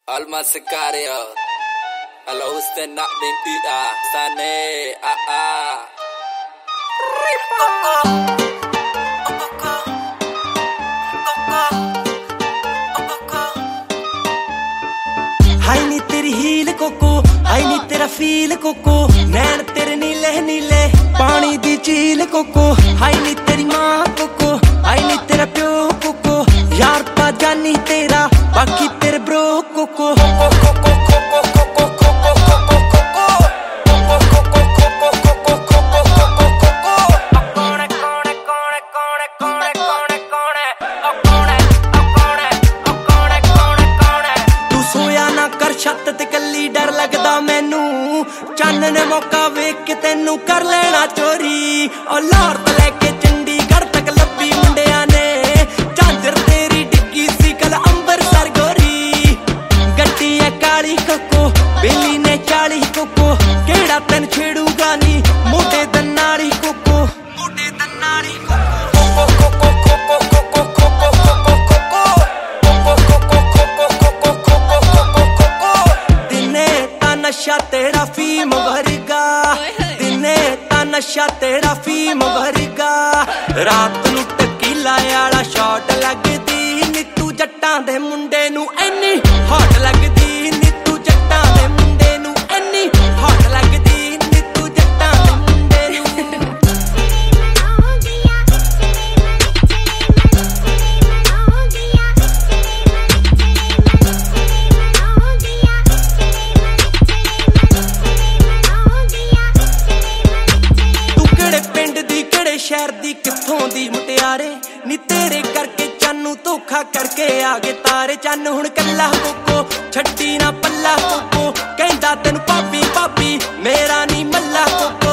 Alma Sicario, a los usted not been ida, Sane, हाय नी तेरी heal cocoa, हाय नी तेरा feel cocoa, नैन तेरे नीले नीले पानी दी झील कोको, हाय नी तेरी माँ कोको, हाय नी तेरा प्यो कोको, यार पा जानी तेरा बाकी तेरे ब्रो कोको। छत ते कल्ली डर लगदा मैनू चन्न ने मौका वेख के तेनू कर लेना चोरी और लाहौर तो लेके चंडीगढ़ तक लब्बी मुंडिया ने झांझर तेरी डिग्गी सी कल अंबरसर गोरी गड्डी है काली कोको बेली ने 40 कोको केड़ा तेन छेड़ूगा नी मोटे दनाड़ी कोको मोटे दनाड़ी नशा तेरा फीम भरगा दिने ता नशा तेरा फीम भरगा रात नू टकीला आला शॉट लगदी नीतू जट्टां दे मुंडे नू इन्नी हॉट लगदी नीतू जट्टां दे मुंडे नू इन्नी हॉट लगदी नीतू जट्टां दे मुंडे नू शहर दी कित्थों दी मुटियारे नी तेरे करके चानू धोखा करके आगे तारे चन हुण कल्ला कोको छड्डी ना पल्ला कोको कहंदा तैनू पापी पापी मेरा नी मल्ला कोको।